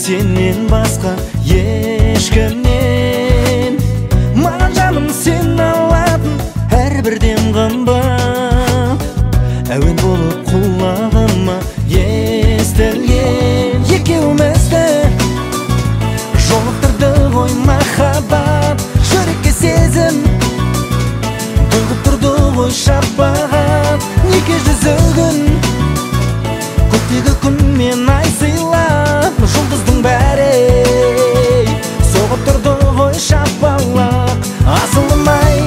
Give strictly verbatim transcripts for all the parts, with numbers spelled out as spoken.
сенен басқа ешкімнен. Маған жаным сен алатын әрбірден қымбат, әуен болып құлағыма естілген. Екеумізді жолықтырды ғой махаббат, жүрекке сезім төгіп тұрды ғой шапағат. Неге жүзігін көктегі күн мен ай сыйлап, жұлдыздың бәрі соғып тұрды ғой шапалақ. Асылым-ай,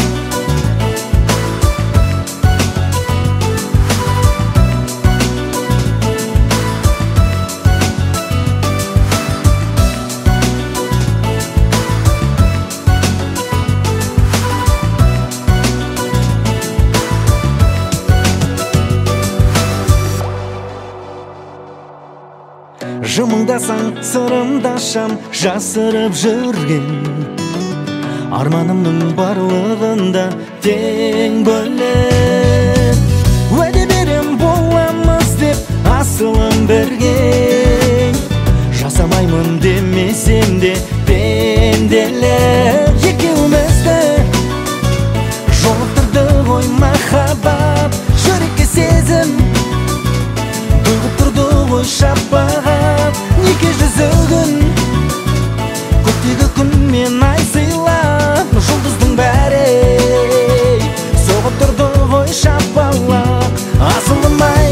жымыңдасаң сырымдашам жасырып жүрген, арманымның барлығында тең бөліп. Уәде берем боламыз деп асылым бірге, жасамаймын демесем де пенделік. Екеумізді жолықтырды ғой махаббат, жүрекке сезім төгіп тұрды ғой шапағат. Неге жүзігін көктегі күн мен ай сыйлап, жұлдыздың бәрі соғып тұрды ғой шапалақ. Асылым-ай,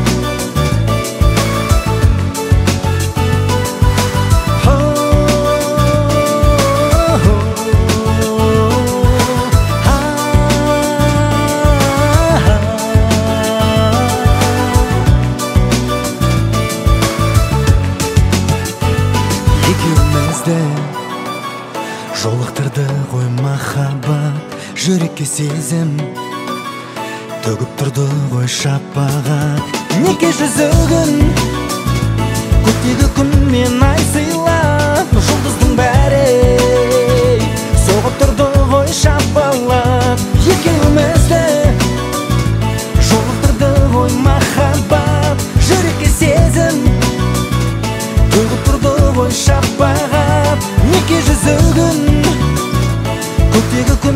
екеумізді жолықтырды ғой махаббат, жүрекке сезім төгіп тұрды ғой шапағат. Неге жүзігін көктегі күн мен ай сыйлап, жұлдыздың бәрі соғып тұрды ғой шапалақ. Екеумізді жолықтырды ғой махаббат, жүрекке сезім төгіп тұрды ғой шапағат. Неге жүзігін көктегі күн